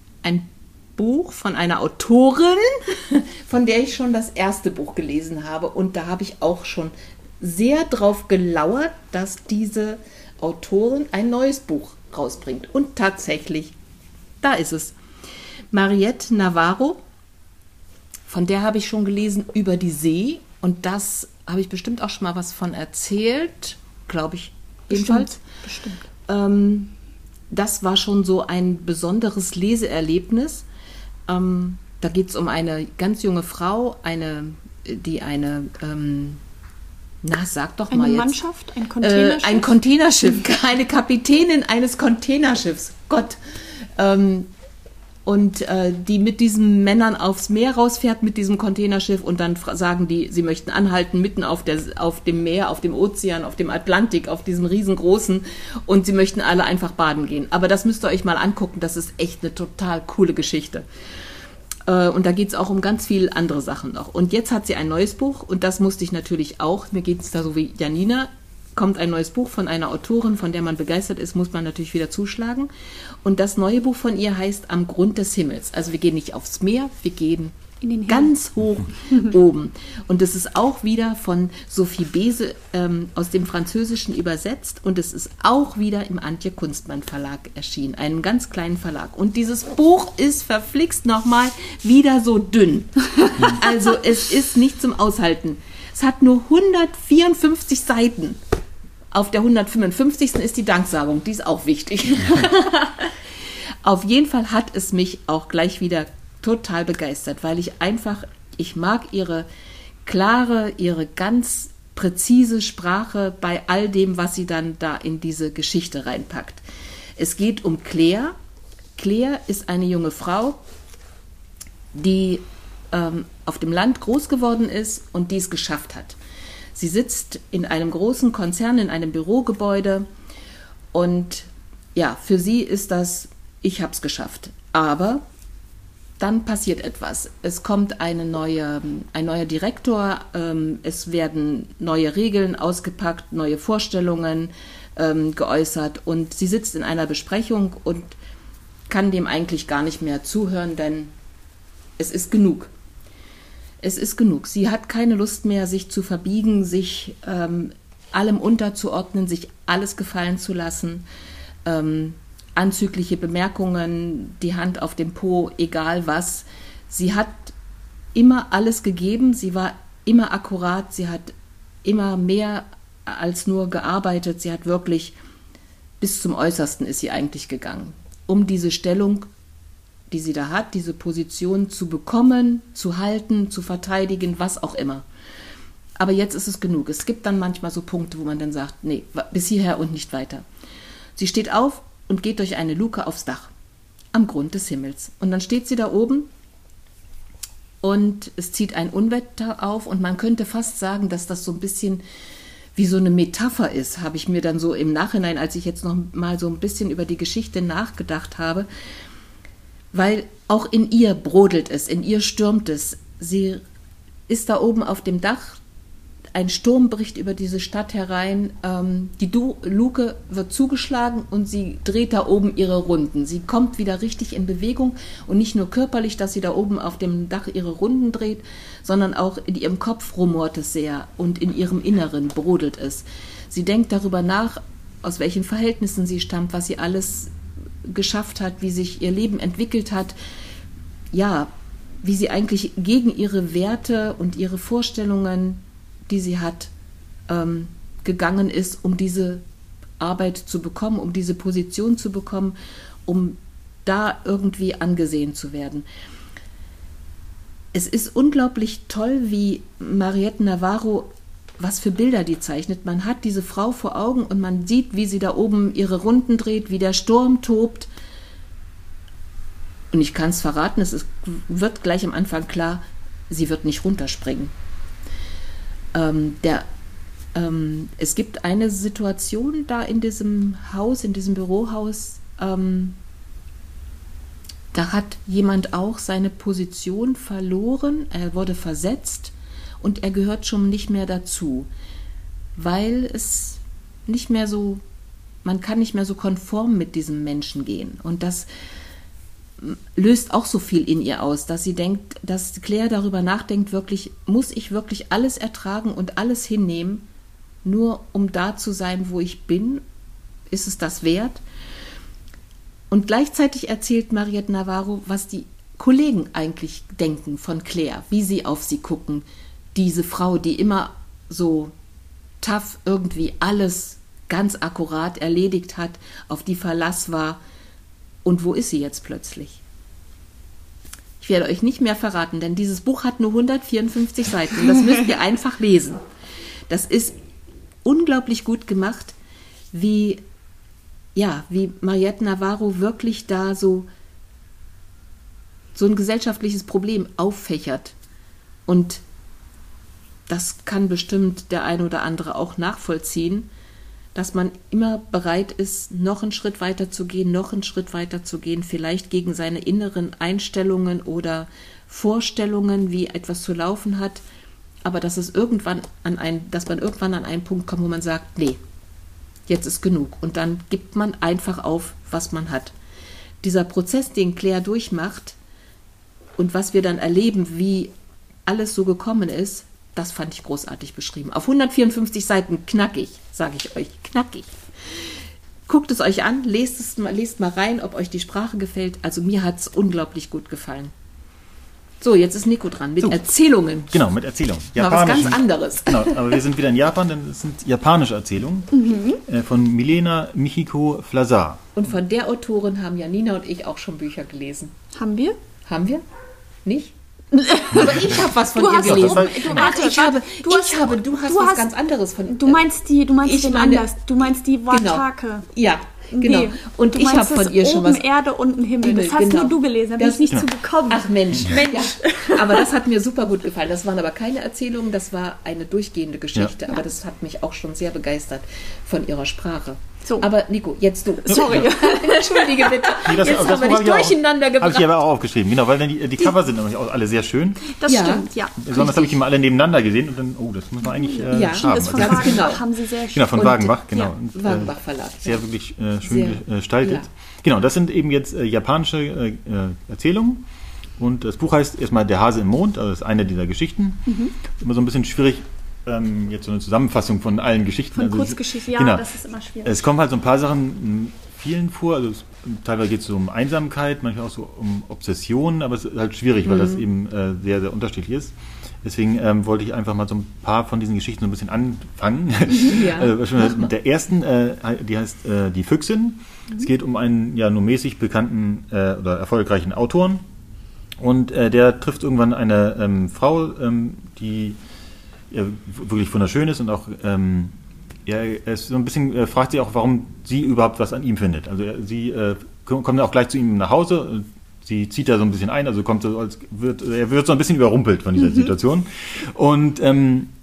Speaker 2: Buch von einer Autorin, von der ich schon das erste Buch gelesen habe. Und da habe ich auch schon sehr drauf gelauert, dass diese Autorin ein neues Buch rausbringt. Und tatsächlich, da ist es. Mariette Navarro, von der habe ich schon gelesen, Über die See. Und das habe ich bestimmt auch schon mal was von erzählt, glaube ich. Jedenfalls.
Speaker 3: Bestimmt.
Speaker 2: Das war schon so ein besonderes Leseerlebnis. Da geht es um eine ganz junge Frau, sag doch mal
Speaker 3: eine
Speaker 2: jetzt.
Speaker 3: Mannschaft, ein Containerschiff?
Speaker 2: Ein Containerschiff, eine Kapitänin eines Containerschiffs. Gott. Die mit diesen Männern aufs Meer rausfährt mit diesem Containerschiff und dann sagen die, sie möchten anhalten mitten auf dem Meer, auf dem Ozean, auf dem Atlantik, auf diesem riesengroßen und sie möchten alle einfach baden gehen. Aber das müsst ihr euch mal angucken, das ist echt eine total coole Geschichte. Und da geht es auch um ganz viele andere Sachen noch. Und jetzt hat sie ein neues Buch und das musste ich natürlich auch, mir geht es da so wie Janina, kommt ein neues Buch von einer Autorin, von der man begeistert ist, muss man natürlich wieder zuschlagen. Und das neue Buch von ihr heißt Am Grund des Himmels. Also wir gehen nicht aufs Meer, wir gehen
Speaker 3: in den
Speaker 2: ganz hoch oben. Und es ist auch wieder von Sophie Bese aus dem Französischen übersetzt und es ist auch wieder im Antje Kunstmann Verlag erschienen, einem ganz kleinen Verlag. Und dieses Buch ist verflixt nochmal wieder so dünn. Also es ist nicht zum Aushalten. Es hat nur 154 Seiten. Auf der 155. ist die Danksagung, die ist auch wichtig. Auf jeden Fall hat es mich auch gleich wieder total begeistert, weil ich mag ihre klare, ihre ganz präzise Sprache bei all dem, was sie dann da in diese Geschichte reinpackt. Es geht um Claire. Claire ist eine junge Frau, die auf dem Land groß geworden ist und die es geschafft hat. Sie sitzt in einem großen Konzern, in einem Bürogebäude und ja, für sie ist das, ich habe es geschafft. Aber dann passiert etwas. Es kommt ein neuer Direktor, es werden neue Regeln ausgepackt, neue Vorstellungen geäußert und sie sitzt in einer Besprechung und kann dem eigentlich gar nicht mehr zuhören, denn es ist genug. Es ist genug. Sie hat keine Lust mehr, sich zu verbiegen, sich allem unterzuordnen, sich alles gefallen zu lassen. Anzügliche Bemerkungen, die Hand auf dem Po, egal was. Sie hat immer alles gegeben, sie war immer akkurat, sie hat immer mehr als nur gearbeitet. Sie hat wirklich bis zum Äußersten ist sie eigentlich gegangen, um diese Stellung, die sie da hat, diese Position zu bekommen, zu halten, zu verteidigen, was auch immer. Aber jetzt ist es genug. Es gibt dann manchmal so Punkte, wo man dann sagt, nee, bis hierher und nicht weiter. Sie steht auf und geht durch eine Luke aufs Dach, am Grund des Himmels. Und dann steht sie da oben und es zieht ein Unwetter auf und man könnte fast sagen, dass das so ein bisschen wie so eine Metapher ist, habe ich mir dann so im Nachhinein, als ich jetzt noch mal so ein bisschen über die Geschichte nachgedacht habe, weil auch in ihr brodelt es, in ihr stürmt es. Sie ist da oben auf dem Dach, ein Sturm bricht über diese Stadt herein, die Luke wird zugeschlagen und sie dreht da oben ihre Runden. Sie kommt wieder richtig in Bewegung und nicht nur körperlich, dass sie da oben auf dem Dach ihre Runden dreht, sondern auch in ihrem Kopf rumort es sehr und in ihrem Inneren brodelt es. Sie denkt darüber nach, aus welchen Verhältnissen sie stammt, was sie alles geschafft hat, wie sich ihr Leben entwickelt hat, ja, wie sie eigentlich gegen ihre Werte und ihre Vorstellungen, die sie hat, gegangen ist, um diese Arbeit zu bekommen, um diese Position zu bekommen, um da irgendwie angesehen zu werden. Es ist unglaublich toll, wie Mariette Navarro, was für Bilder die zeichnet. Man hat diese Frau vor Augen und man sieht, wie sie da oben ihre Runden dreht, wie der Sturm tobt. Und ich kann es verraten, wird gleich am Anfang klar, sie wird nicht runterspringen. Es gibt eine Situation da in diesem Haus, in diesem Bürohaus, da hat jemand auch seine Position verloren, er wurde versetzt und er gehört schon nicht mehr dazu, weil es nicht mehr so, man kann nicht mehr so konform mit diesem Menschen gehen. Und das löst auch so viel in ihr aus, dass sie denkt, dass Claire darüber nachdenkt, wirklich, muss ich wirklich alles ertragen und alles hinnehmen, nur um da zu sein, wo ich bin? Ist es das wert? Und gleichzeitig erzählt Mariette Navarro, was die Kollegen eigentlich denken von Claire, wie sie auf sie gucken. Diese Frau, die immer so tough irgendwie alles ganz akkurat erledigt hat, auf die Verlass war. Und wo ist sie jetzt plötzlich? Ich werde euch nicht mehr verraten, denn dieses Buch hat nur 154 Seiten. Das müsst ihr einfach lesen. Das ist unglaublich gut gemacht, wie Mariette Navarro wirklich da so ein gesellschaftliches Problem auffächert. Und das kann bestimmt der ein oder andere auch nachvollziehen, dass man immer bereit ist, noch einen Schritt weiter zu gehen, vielleicht gegen seine inneren Einstellungen oder Vorstellungen, wie etwas zu laufen hat, aber dass man irgendwann an einen Punkt kommt, wo man sagt, nee, jetzt ist genug. Und dann gibt man einfach auf, was man hat. Dieser Prozess, den Claire durchmacht und was wir dann erleben, wie alles so gekommen ist, das fand ich großartig beschrieben. Auf 154 Seiten knackig, sage ich euch, knackig. Guckt es euch an, lest mal rein, ob euch die Sprache gefällt. Also mir hat es unglaublich gut gefallen. So, jetzt ist Nico dran mit Erzählungen.
Speaker 4: Genau, mit Erzählungen.
Speaker 2: Mal was ganz anderes.
Speaker 4: Genau, aber wir sind wieder in Japan, denn es sind japanische Erzählungen von Milena Michiko Flasar.
Speaker 2: Und von der Autorin haben Janina und ich auch schon Bücher gelesen.
Speaker 3: Haben wir?
Speaker 2: Haben wir? Nicht? Aber ich habe was von ihr gelesen. Du hast was ganz anderes von ihr.
Speaker 3: Du meinst den anders. Du meinst die Watake.
Speaker 2: Genau. Ja, genau. Und ich habe von ihr schon was.
Speaker 3: Oben Erde, unten Himmel. Das hast nur du gelesen, da bin ich nicht zu gekommen.
Speaker 2: Ach Mensch. Ja. Aber das hat mir super gut gefallen. Das waren aber keine Erzählungen, das war eine durchgehende Geschichte. Ja. Aber das hat mich auch schon sehr begeistert von ihrer Sprache. So. Aber Nico, jetzt du.
Speaker 3: Sorry.
Speaker 2: Entschuldige bitte. Nee, jetzt haben wir dich durcheinander gebracht.
Speaker 4: Habe ich aber auch aufgeschrieben, genau, weil die Cover sind nämlich auch alle sehr schön.
Speaker 3: Das stimmt, ja.
Speaker 4: Besonders habe ich die mal alle nebeneinander gesehen und dann, das muss man eigentlich haben.
Speaker 3: Das von Wagenbach haben sie sehr schön.
Speaker 4: Genau, von Wagenbach, genau.
Speaker 2: Ja, Wagenbach Verlag.
Speaker 4: Sehr wirklich schön gestaltet. Ja. Genau, das sind eben jetzt japanische Erzählungen. Und das Buch heißt erstmal Der Hase im Mond, also das ist eine dieser Geschichten. Ist immer so ein bisschen schwierig, jetzt so eine Zusammenfassung von allen Geschichten.
Speaker 3: Von Kurzgeschichten, genau. Das ist immer schwierig.
Speaker 4: Es kommen halt so ein paar Sachen vielen vor, also teilweise geht es so um Einsamkeit, manchmal auch so um Obsessionen, aber es ist halt schwierig, weil das eben sehr, sehr unterschiedlich ist. Deswegen wollte ich einfach mal so ein paar von diesen Geschichten so ein bisschen anfangen. Ja. Also mit der ersten, die heißt Die Füchsin. Es geht um einen nur mäßig bekannten oder erfolgreichen Autoren und der trifft irgendwann eine Frau, die wirklich wunderschön ist und auch er ist so ein bisschen, fragt sich auch, warum sie überhaupt was an ihm findet. Also sie kommt auch gleich zu ihm nach Hause, sie zieht da so ein bisschen ein, also er wird so ein bisschen überrumpelt von dieser Situation. Und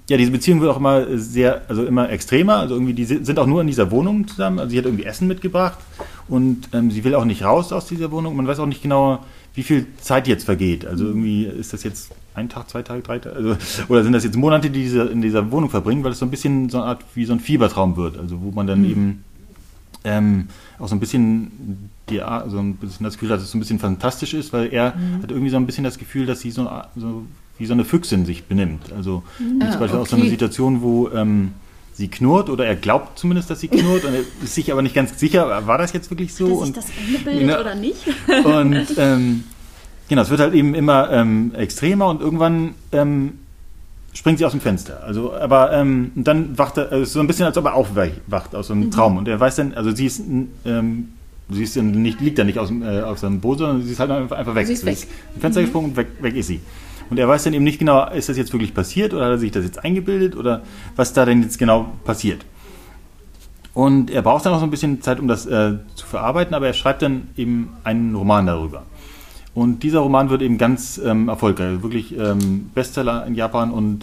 Speaker 4: ja, diese Beziehung wird auch immer immer extremer. Also irgendwie, die sind auch nur in dieser Wohnung zusammen. Also sie hat irgendwie Essen mitgebracht und sie will auch nicht raus aus dieser Wohnung. Man weiß auch nicht genau, wie viel Zeit jetzt vergeht. Also irgendwie ist das jetzt 1 Tag, 2 Tage, 3 Tage, also, oder sind das jetzt Monate, die sie in dieser Wohnung verbringen, weil es so ein bisschen so eine Art wie so ein Fiebertraum wird. Also wo man dann eben auch so ein bisschen so ein bisschen das Gefühl hat, dass es so ein bisschen fantastisch ist, weil er hat irgendwie so ein bisschen das Gefühl, dass sie so wie so eine Füchsin sich benimmt. Also zum Beispiel auch so eine Situation, wo sie knurrt oder er glaubt zumindest, dass sie knurrt und er ist sich aber nicht ganz sicher, war das jetzt wirklich so?
Speaker 3: Hat er sich das eingebildet oder nicht?
Speaker 4: Und genau, es wird halt eben immer extremer und irgendwann springt sie aus dem Fenster. Also, aber dann wacht er, es ist so ein bisschen, als ob er aufwacht aus so einem Traum. Und er weiß dann, also sie liegt dann nicht auf seinem Boden, sondern sie ist halt einfach weg.
Speaker 2: Sie ist weg.
Speaker 4: Ist im Fenster gesprungen und weg ist sie. Und er weiß dann eben nicht genau, ist das jetzt wirklich passiert oder hat er sich das jetzt eingebildet oder was da denn jetzt genau passiert. Und er braucht dann auch so ein bisschen Zeit, um das zu verarbeiten, aber er schreibt dann eben einen Roman darüber. Und dieser Roman wird eben ganz erfolgreich, wirklich Bestseller in Japan und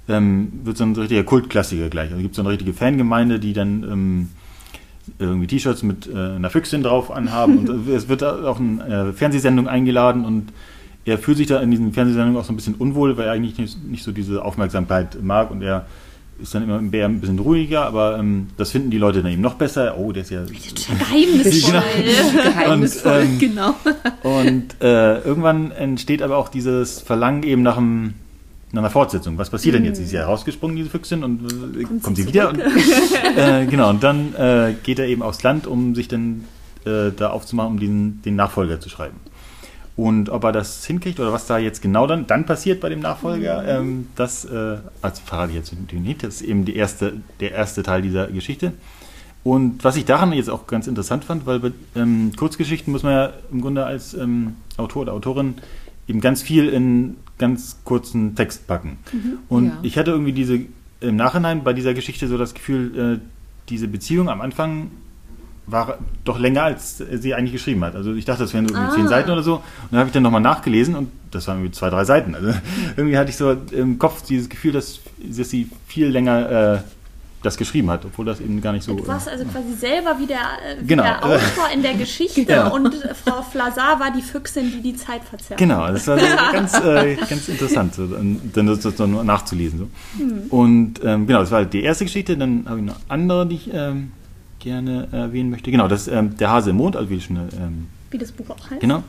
Speaker 4: wird so ein richtiger Kultklassiker gleich. Also es gibt so eine richtige Fangemeinde, die dann irgendwie T-Shirts mit einer Füchsin drauf anhaben und es wird auch eine Fernsehsendung eingeladen und er fühlt sich da in diesen Fernsehsendungen auch so ein bisschen unwohl, weil er eigentlich nicht so diese Aufmerksamkeit mag und er ist dann immer ein bisschen ruhiger, aber das finden die Leute dann eben noch besser. Oh, der ist ja
Speaker 3: geheimnisvoll.
Speaker 2: Geheimnisvoll, genau.
Speaker 4: Und irgendwann entsteht aber auch dieses Verlangen eben nach einer Fortsetzung. Was passiert denn jetzt? Sie ist ja rausgesprungen, diese Füchsin, und kommt sie wieder? Und, genau, und dann geht er eben aufs Land, um sich dann da aufzumachen, um den Nachfolger zu schreiben. Und ob er das hinkriegt oder was da jetzt genau dann passiert bei dem Nachfolger, das verrate ich jetzt nicht. Das ist eben der erste Teil dieser Geschichte. Und was ich daran jetzt auch ganz interessant fand, weil bei Kurzgeschichten muss man ja im Grunde als Autor oder Autorin eben ganz viel in ganz kurzen Text packen. Und ich hatte irgendwie im Nachhinein bei dieser Geschichte so das Gefühl, diese Beziehung am Anfang war doch länger, als sie eigentlich geschrieben hat. Also ich dachte, das wären so 10 Seiten oder so. Und dann habe ich dann nochmal nachgelesen und das waren irgendwie 2, 3 Seiten. Also irgendwie hatte ich so im Kopf dieses Gefühl, dass sie viel länger das geschrieben hat, obwohl das eben gar nicht so...
Speaker 3: Du warst also quasi selber wie der
Speaker 4: Autor
Speaker 3: in der Geschichte und Frau Flasar war die Füchsin, die Zeit verzerrt.
Speaker 4: Genau, das war so ganz interessant, so, dann das so nachzulesen. So. Und genau, das war die erste Geschichte. Dann habe ich noch andere, die ich gerne erwähnen möchte. Genau, das ist der Hase im Mond, also
Speaker 3: wie das Buch auch heißt.
Speaker 4: Genau.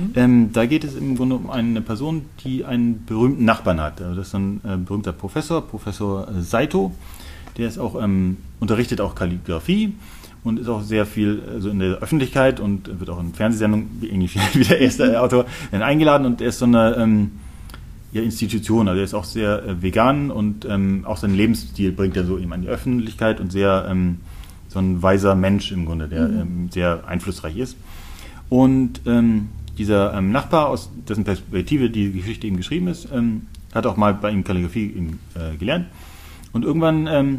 Speaker 4: Da geht es im Grunde um eine Person, die einen berühmten Nachbarn hat. Also das ist ein berühmter Professor Saito. Der ist auch unterrichtet auch Kalligraphie und ist auch sehr viel in der Öffentlichkeit und wird auch in Fernsehsendungen, ähnlich wie der erste Autor, eingeladen. Und er ist so eine Institution, also er ist auch sehr vegan und auch seinen Lebensstil bringt er so eben an die Öffentlichkeit und sehr so ein weiser Mensch im Grunde, der sehr einflussreich ist. Und dieser Nachbar, aus dessen Perspektive die Geschichte eben geschrieben ist, hat auch mal bei ihm Kalligraphie gelernt. Und irgendwann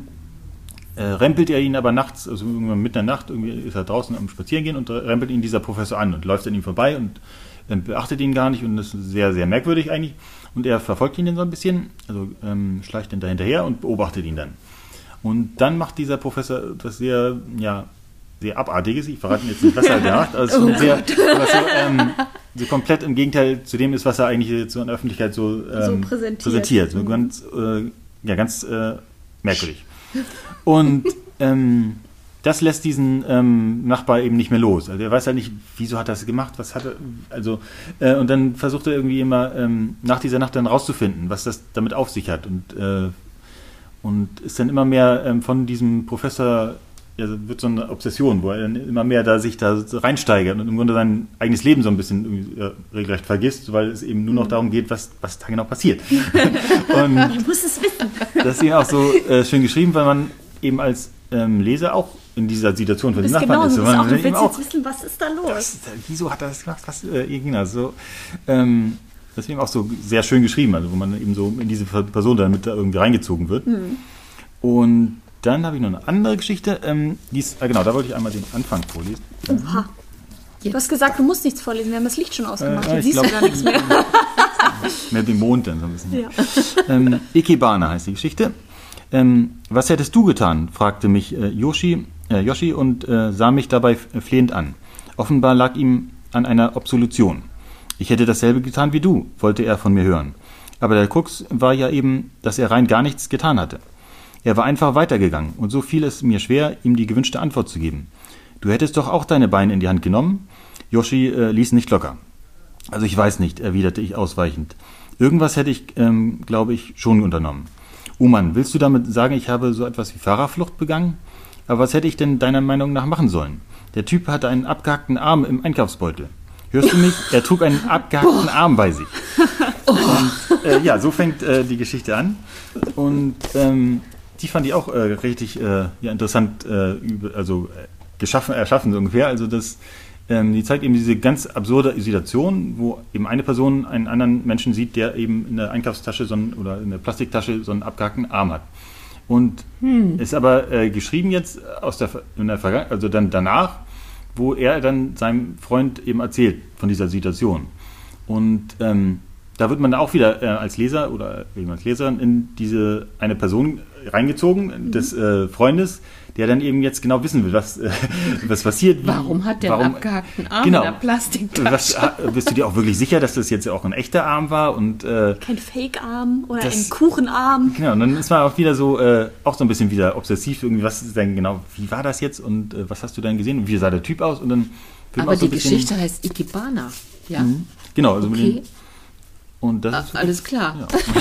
Speaker 4: rempelt er ihn aber nachts, also irgendwann mitten in der Nacht, irgendwie ist er draußen am Spazierengehen und rempelt ihn dieser Professor an und läuft an ihm vorbei und beachtet ihn gar nicht und das ist sehr, sehr merkwürdig eigentlich. Und er verfolgt ihn dann so ein bisschen, also schleicht dann da hinterher und beobachtet ihn dann. Und dann macht dieser Professor etwas sehr, sehr Abartiges. Ich verrate jetzt nicht, was er da macht. Also so komplett im Gegenteil zu dem ist, was er eigentlich so in der Öffentlichkeit so präsentiert. So ganz merkwürdig. Und das lässt diesen Nachbar eben nicht mehr los. Also er weiß halt nicht, wieso hat er das gemacht, was hat er, und dann versucht er irgendwie immer nach dieser Nacht dann rauszufinden, was das damit auf sich hat. Und ist dann immer mehr von diesem Professor, wird so eine Obsession, wo er dann immer mehr sich da reinsteigert und im Grunde sein eigenes Leben so ein bisschen regelrecht vergisst, weil es eben nur noch darum geht, was da genau passiert. Und
Speaker 3: ich muss es wissen.
Speaker 4: Das ist eben auch so schön geschrieben, weil man eben als Leser auch in dieser Situation von dem Nachbarn ist.
Speaker 3: Du willst jetzt wissen, was ist da los?
Speaker 4: Wieso hat er das gemacht? Das ist eben auch so sehr schön geschrieben, also wo man eben so in diese Person damit da irgendwie reingezogen wird. Und dann habe ich noch eine andere Geschichte. Da wollte ich einmal den Anfang vorlesen.
Speaker 3: Oha. Du hast gesagt, du musst nichts vorlesen, wir haben das Licht schon ausgemacht. Jetzt siehst du gar nichts mehr.
Speaker 4: Mit dem Mond dann so ein bisschen. Ja. Ikebana heißt die Geschichte. Was hättest du getan? Fragte mich Yoshi und sah mich dabei flehend an. Offenbar lag ihm an einer Absolution. Ich hätte dasselbe getan wie du, wollte er von mir hören. Aber der Krux war ja eben, dass er rein gar nichts getan hatte. Er war einfach weitergegangen und so fiel es mir schwer, ihm die gewünschte Antwort zu geben. Du hättest doch auch deine Beine in die Hand genommen? Yoshi ließ nicht locker. Also ich weiß nicht, erwiderte ich ausweichend. Irgendwas hätte ich, glaube ich, schon unternommen. Oh Mann, willst du damit sagen, ich habe so etwas wie Fahrerflucht begangen? Aber was hätte ich denn deiner Meinung nach machen sollen? Der Typ hatte einen abgehackten Arm im Einkaufsbeutel. Hörst du mich? Er trug einen abgehackten Arm bei sich. Und ja, so fängt die Geschichte an. Und die fand ich auch richtig interessant, erschaffen so ungefähr. Also die zeigt eben diese ganz absurde Situation, wo eben eine Person einen anderen Menschen sieht, der eben in der Einkaufstasche oder in der Plastiktasche so einen abgehackten Arm hat. Und ist aber geschrieben jetzt in der Vergangenheit, also dann danach, wo er dann seinem Freund eben erzählt von dieser Situation. Und da wird man auch wieder als Leser oder eben als Leserin in eine Person reingezogen, des Freundes, der dann eben jetzt genau wissen will, was passiert.
Speaker 2: Warum hat der einen abgehackten Arm in der Plastiktasche?
Speaker 4: Bist du dir auch wirklich sicher, dass das jetzt auch ein echter Arm war? Und,
Speaker 3: kein Fake-Arm oder ein Kuchenarm.
Speaker 4: Genau, und dann ist man auch wieder so, auch so ein bisschen wieder obsessiv, irgendwie, was ist denn genau, wie war das jetzt und was hast du dann gesehen und wie sah der Typ aus? Und dann
Speaker 2: aber die Geschichte heißt Ikebana, ja?
Speaker 4: Genau, also
Speaker 2: okay.
Speaker 4: Und das ist
Speaker 2: alles klar.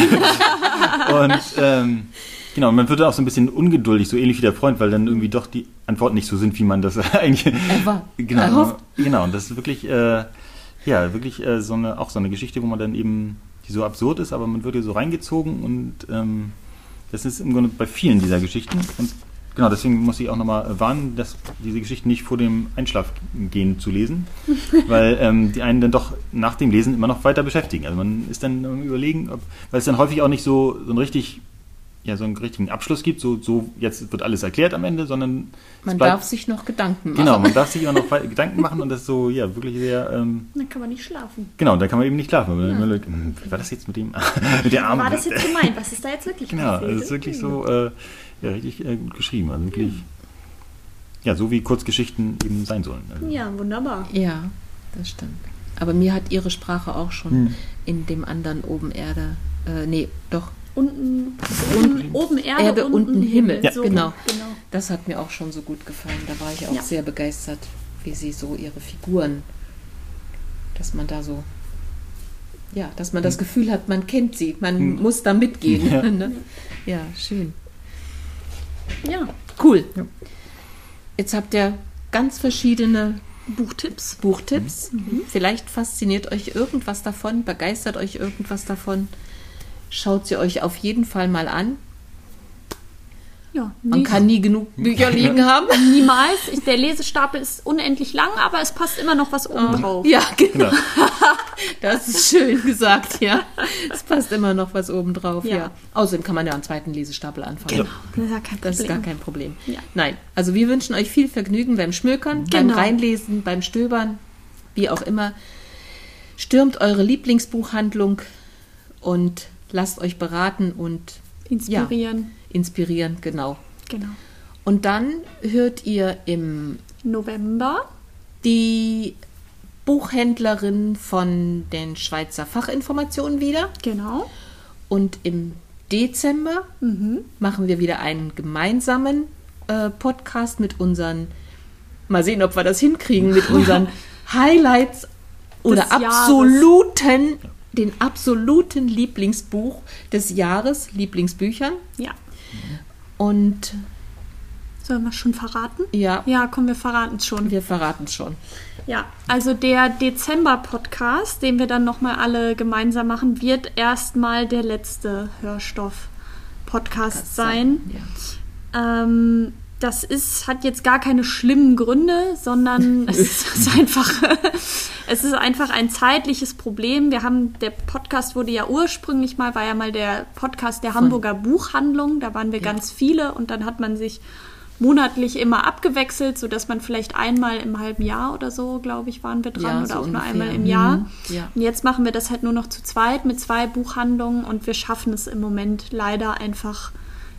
Speaker 4: Ja. Und genau, man wird auch so ein bisschen ungeduldig, so ähnlich wie der Freund, weil dann irgendwie doch die Antworten nicht so sind, wie man das eigentlich erhofft. Genau, und das ist wirklich, wirklich so eine Geschichte, wo man dann eben, die so absurd ist, aber man wird hier so reingezogen und das ist im Grunde bei vielen dieser Geschichten. Und genau, deswegen muss ich auch nochmal warnen, dass diese Geschichten nicht vor dem Einschlafgehen zu lesen, weil die einen dann doch nach dem Lesen immer noch weiter beschäftigen. Also man ist dann überlegen, weil es dann häufig auch nicht so einen richtigen Abschluss gibt, so jetzt wird alles erklärt am Ende, sondern
Speaker 2: man darf sich noch Gedanken machen.
Speaker 4: Genau, man darf sich auch noch Gedanken machen und das ist so, ja, wirklich sehr...
Speaker 3: dann kann man nicht schlafen.
Speaker 4: Genau, dann kann man eben nicht schlafen. Wie war das jetzt mit der Arme?
Speaker 3: War das jetzt gemeint? Was ist da jetzt wirklich passiert?
Speaker 4: Genau, das ist wirklich so, richtig gut geschrieben. Also wirklich, so wie Kurzgeschichten eben sein sollen. Also.
Speaker 3: Ja, wunderbar.
Speaker 2: Ja, das stimmt. Aber mir hat ihre Sprache auch schon in dem anderen oben Erde,
Speaker 3: oben Erde, unten Himmel.
Speaker 2: Ja. So, genau. Das hat mir auch schon so gut gefallen. Da war ich auch sehr begeistert, wie sie so ihre Figuren, dass man da so, dass man das Gefühl hat, man kennt sie, man muss da mitgehen.
Speaker 4: Ja,
Speaker 2: ja, schön.
Speaker 3: Ja.
Speaker 2: Cool. Ja. Jetzt habt ihr ganz verschiedene
Speaker 3: Buchtipps.
Speaker 2: Vielleicht fasziniert euch irgendwas davon, begeistert euch irgendwas davon. Schaut sie euch auf jeden Fall mal an.
Speaker 3: Ja,
Speaker 2: man kann nie genug Bücher liegen haben.
Speaker 3: Niemals. Der Lesestapel ist unendlich lang, aber es passt immer noch was oben drauf.
Speaker 2: Ja, genau. Das ist schön gesagt, ja. Es passt immer noch was oben drauf, ja. Außerdem kann man ja einen zweiten Lesestapel anfangen.
Speaker 3: Genau.
Speaker 2: Das ist gar kein Problem.
Speaker 3: Ja.
Speaker 2: Nein, also wir wünschen euch viel Vergnügen beim Schmökern, beim Reinlesen, beim Stöbern, wie auch immer. Stürmt eure Lieblingsbuchhandlung und lasst euch beraten und inspirieren, genau. Und dann hört ihr im
Speaker 3: November
Speaker 2: die Buchhändlerin von den Schweizer Fachinformationen wieder.
Speaker 3: Genau.
Speaker 2: Und im Dezember machen wir wieder einen gemeinsamen Podcast mit unseren, mal sehen, ob wir das hinkriegen, mit unseren Highlights oder den absoluten Lieblingsbuch des Jahres, Lieblingsbüchern.
Speaker 3: Ja.
Speaker 2: Und
Speaker 3: sollen wir schon verraten?
Speaker 2: Ja.
Speaker 3: Ja, komm, wir verraten es schon.
Speaker 2: Wir verraten es schon.
Speaker 3: Ja, also der Dezember-Podcast, den wir dann nochmal alle gemeinsam machen, wird erstmal der letzte Hörstoff-Podcast sein.
Speaker 2: Ja.
Speaker 3: Das hat jetzt gar keine schlimmen Gründe, sondern es ist einfach ein zeitliches Problem. Der Podcast war ja mal der Podcast der Hamburger Buchhandlung. Da waren wir ganz viele und dann hat man sich monatlich immer abgewechselt, sodass man vielleicht einmal im halben Jahr oder so, glaube ich, waren wir dran oder so auch ungefähr. Nur einmal im Jahr.
Speaker 2: Ja.
Speaker 3: Und jetzt machen wir das halt nur noch zu zweit mit 2 Buchhandlungen und wir schaffen es im Moment leider einfach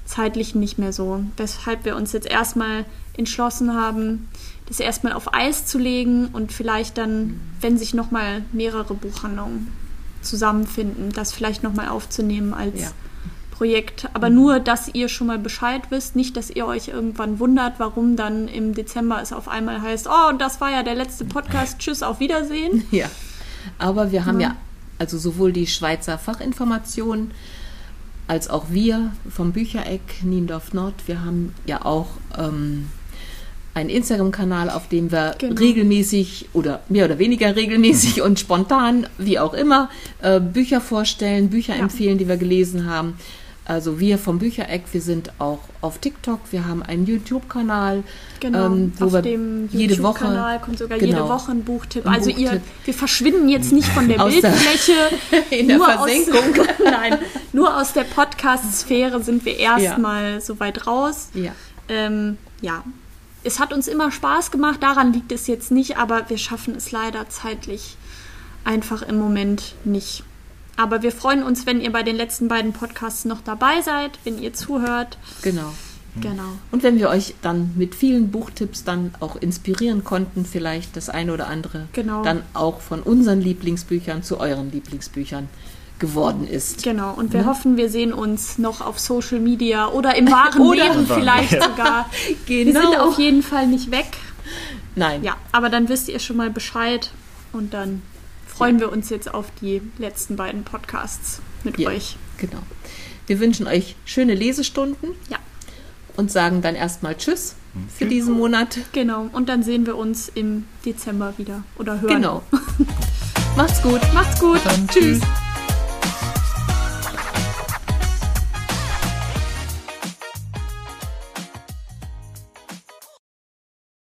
Speaker 3: zeitlich nicht mehr so. Weshalb wir uns jetzt erstmal entschlossen haben, das erstmal auf Eis zu legen und vielleicht dann, wenn sich nochmal mehrere Buchhandlungen zusammenfinden, das vielleicht nochmal aufzunehmen als Projekt. Aber nur, dass ihr schon mal Bescheid wisst, nicht, dass ihr euch irgendwann wundert, warum dann im Dezember es auf einmal heißt, oh, und das war ja der letzte Podcast, tschüss, auf Wiedersehen.
Speaker 2: Ja, aber wir haben also sowohl die Schweizer Fachinformation als auch wir vom Büchereck Niendorf Nord, wir haben ja auch einen Instagram-Kanal, auf dem wir regelmäßig oder mehr oder weniger regelmäßig und spontan, wie auch immer, Bücher vorstellen, Bücher empfehlen, die wir gelesen haben. Also wir vom Büchereck, wir sind auch auf TikTok, wir haben einen YouTube-Kanal,
Speaker 3: wo auf dem YouTube-Kanal kommt sogar jede Woche ein Buchtipp. Also wir verschwinden jetzt nicht von der Bildfläche,
Speaker 2: in der Versenkung.
Speaker 3: Nein, nur aus der Podcast-Sphäre sind wir erstmal so weit raus. Ja. Es hat uns immer Spaß gemacht, daran liegt es jetzt nicht, aber wir schaffen es leider zeitlich einfach im Moment nicht. Aber wir freuen uns, wenn ihr bei den letzten beiden Podcasts noch dabei seid, wenn ihr zuhört.
Speaker 2: Genau. Und wenn wir euch dann mit vielen Buchtipps dann auch inspirieren konnten, vielleicht das eine oder andere dann auch von unseren Lieblingsbüchern zu euren Lieblingsbüchern geworden ist.
Speaker 3: Genau, und wir hoffen, wir sehen uns noch auf Social Media oder im wahren Leben vielleicht sogar. Wir sind auf jeden Fall nicht weg.
Speaker 2: Nein.
Speaker 3: Ja, aber dann wisst ihr schon mal Bescheid und dann freuen wir uns jetzt auf die letzten beiden Podcasts mit euch.
Speaker 2: Genau. Wir wünschen euch schöne Lesestunden.
Speaker 3: Ja.
Speaker 2: Und sagen dann erstmal Tschüss für diesen Monat.
Speaker 3: Genau, und dann sehen wir uns im Dezember wieder oder hören.
Speaker 2: Genau. Macht's gut.
Speaker 3: Macht's gut.
Speaker 4: Dann tschüss.